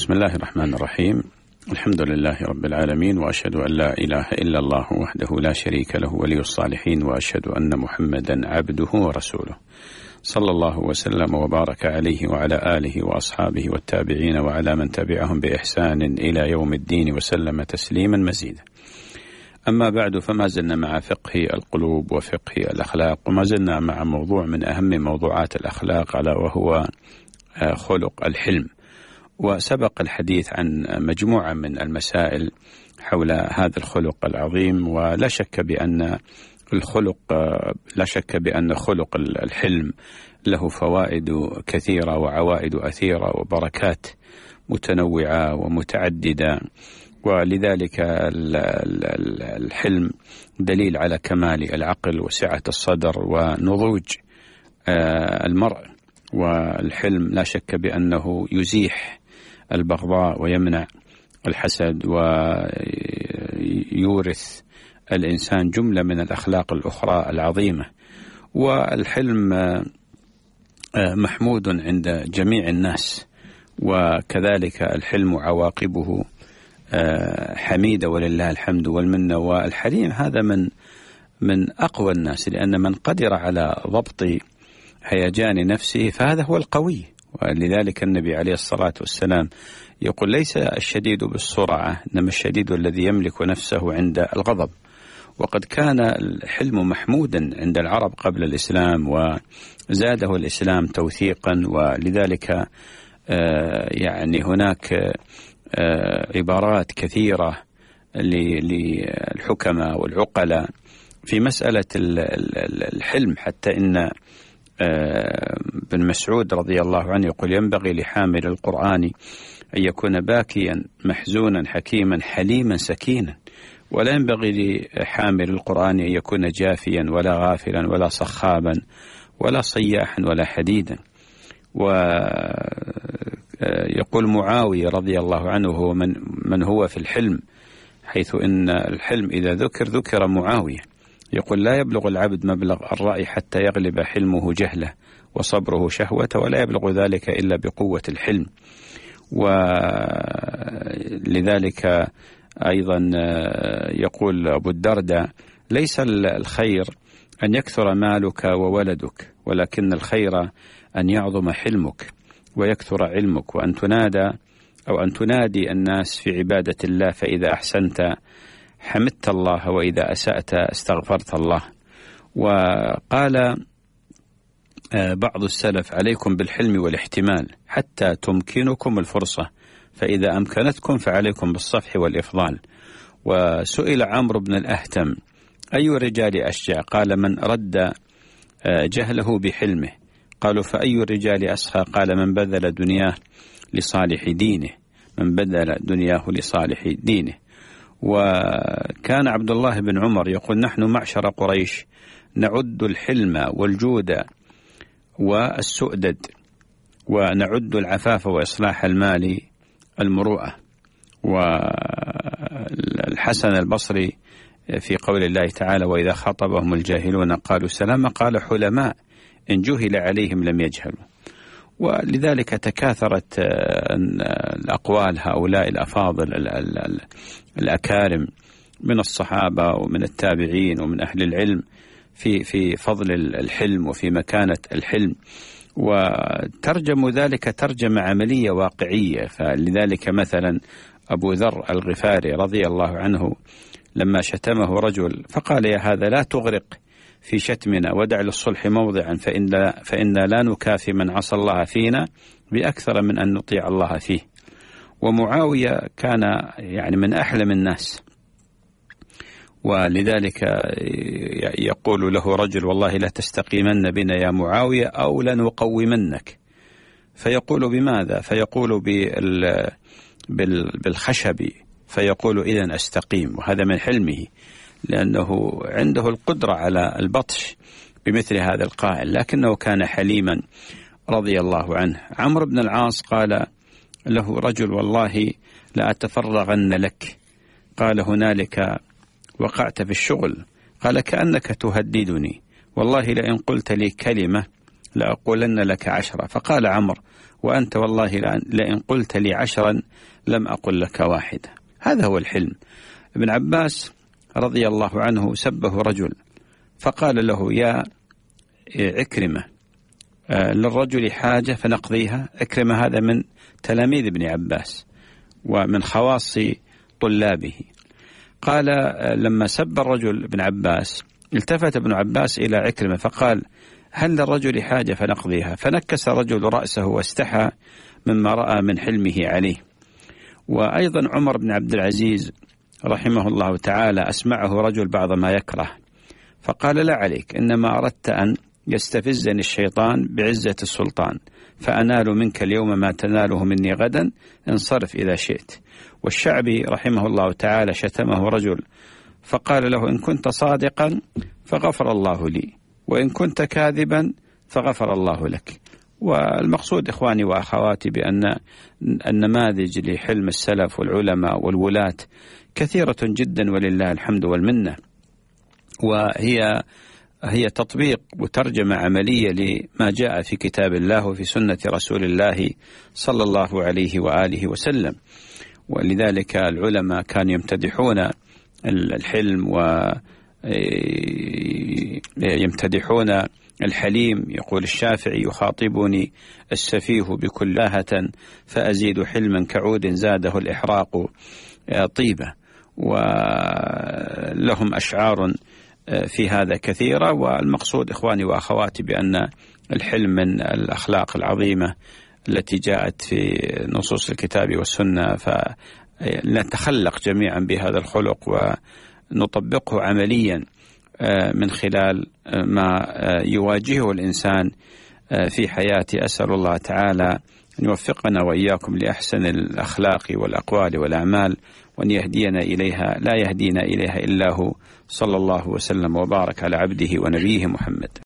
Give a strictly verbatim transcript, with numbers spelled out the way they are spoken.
بسم الله الرحمن الرحيم. الحمد لله رب العالمين، وأشهد أن لا إله إلا الله وحده لا شريك له ولي الصالحين، وأشهد أن محمدا عبده ورسوله، صلى الله وسلم وبارك عليه وعلى آله وأصحابه والتابعين وعلى من تبعهم بإحسان إلى يوم الدين وسلم تسليما مزيدا. أما بعد، فما زلنا مع فقه القلوب وفقه الأخلاق، وما زلنا مع موضوع من أهم موضوعات الأخلاق، ألا وهو خلق الحلم. وسبق الحديث عن مجموعة من المسائل حول هذا الخلق العظيم، ولا شك بأن الخلق لا شك بأن خلق الحلم له فوائد كثيرة وعوائد أثيرة وبركات متنوعة ومتعددة، ولذلك الحلم دليل على كمال العقل وسعة الصدر ونضوج المرء. والحلم لا شك بأنه يزيح البغضاء ويمنع الحسد، ويورث الإنسان جملة من الأخلاق الأخرى العظيمة. والحلم محمود عند جميع الناس، وكذلك الحلم عواقبه حميدة ولله الحمد والمنة. والحليم هذا من من أقوى الناس، لأن من قدر على ضبط هيجان نفسه فهذا هو القوي. ولذلك النبي عليه الصلاة والسلام يقول: ليس الشديد بالسرعة، إنما الشديد الذي يملك نفسه عند الغضب. وقد كان الحلم محمودا عند العرب قبل الإسلام، وزاده الإسلام توثيقا. ولذلك يعني هناك عبارات كثيرة للحكماء والعقلاء في مسألة الحلم، حتى إن بن مسعود رضي الله عنه يقول: ينبغي لحامل القرآن أن يكون باكيا محزونا حكيما حليما سكينا، ولا ينبغي لحامل القرآن أن يكون جافيا ولا غافلا ولا صخابا ولا صياحا ولا حديدا. ويقول معاوية رضي الله عنه هو من, من هو في الحلم، حيث إن الحلم إذا ذكر ذكر معاوية. يقول: لا يبلغ العبد مبلغ الرأي حتى يغلب حلمه جهله وصبره شهوته، ولا يبلغ ذلك إلا بقوة الحلم. ولذلك أيضا يقول أبو الدرداء: ليس الخير أن يكثر مالك وولدك، ولكن الخير أن يعظم حلمك ويكثر علمك، وأن تنادى أو أن تنادي الناس في عبادة الله، فإذا أحسنت حمدت الله، وإذا أسأت استغفرت الله. وقال بعض السلف: عليكم بالحلم والاحتمال حتى تمكنكم الفرصة، فإذا أمكنتكم فعليكم بالصفح والإفضال. وسئل عمرو بن الأهتم: أي الرجال أشجع؟ قال: من رد جهله بحلمه. قالوا: فأي الرجال أسخى؟ قال: من بذل دنياه لصالح دينه، من بذل دنياه لصالح دينه. وكان عبد الله بن عمر يقول: نحن معشر قريش نعد الحلم والجود والسؤدد، ونعد العفاف وإصلاح المال المروءة. والحسن البصري في قول الله تعالى: وإذا خاطبهم الجاهلون قالوا سلاما، قال: حلماء إن جهل عليهم لم يجهلوا. ولذلك تكاثرت الأقوال هؤلاء الأفاضل الأكارم من الصحابة ومن التابعين ومن أهل العلم في في فضل الحلم وفي مكانة الحلم، وترجموا ذلك ترجمة عملية واقعية. فلذلك مثلا أبو ذر الغفاري رضي الله عنه لما شتمه رجل فقال: يا هذا لا تغرق في شتمنا، ودع للصلح موضعا، فإن لا, فإن لا نكافي من عصى الله فينا بأكثر من أن نطيع الله فيه. ومعاوية كان يعني من أحلم الناس، ولذلك يقول له رجل: والله لا تستقيمن بنا يا معاوية أو لنقومنك. فيقول: بماذا؟ فيقول: بالخشب. فيقول: إذن أستقيم. وهذا من حلمه، لأنه عنده القدرة على البطش بمثل هذا القائل، لكنه كان حليما رضي الله عنه. عمرو بن العاص قال له رجل: والله لا أتفرغن لك. قال: هنالك وقعت في الشغل. قال: كأنك تهددني، والله لئن قلت لي كلمة لأقولن لك عشرة. فقال عمرو: وأنت والله لئن قلت لي عشرا لم أقل لك واحدة. هذا هو الحلم. ابن عباس رضي الله عنه سبه رجل فقال له: يا عكرمة للرجل حاجة فنقضيها. عكرمة هذا من تلاميذ ابن عباس ومن خواص طلابه. قال لما سب الرجل ابن عباس التفت ابن عباس إلى عكرمة فقال: هل للرجل حاجة فنقضيها؟ فنكس الرجل رأسه واستحى مما رأى من حلمه عليه. وأيضا عمر بن عبد العزيز رحمه الله تعالى أسمعه رجل بعض ما يكره فقال: لا عليك، إنما أردت أن يستفزني الشيطان بعزة السلطان، فأنال منك اليوم ما تناله مني غدا، انصرف إذا شئت. والشعبي رحمه الله تعالى شتمه رجل فقال له: إن كنت صادقا فغفر الله لي، وإن كنت كاذبا فغفر الله لك. والمقصود إخواني وأخواتي بأن النماذج لحلم السلف والعلماء والولاة كثيرة جدا ولله الحمد والمنة، وهي هي تطبيق وترجمة عملية لما جاء في كتاب الله وفي سنة رسول الله صلى الله عليه وآله وسلم. ولذلك العلماء كانوا يمتدحون الحلم ويمتدحون الحليم. يقول الشافعي: يخاطبني السفيه بكلاهة فأزيد حلما كعود زاده الإحراق طيبة. ولهم أشعار في هذا كثيرة. والمقصود إخواني وأخواتي بأن الحلم من الأخلاق العظيمة التي جاءت في نصوص الكتاب والسنة، فنتخلق جميعا بهذا الخلق ونطبقه عمليا من خلال ما يواجهه الإنسان في حياته. أسأل الله تعالى أن يوفقنا وإياكم لأحسن الأخلاق والأقوال والأعمال، وأن يهدينا إليها، لا يهدينا إليها إلا هو، صلى الله وسلم وبارك على عبده ونبيه محمد.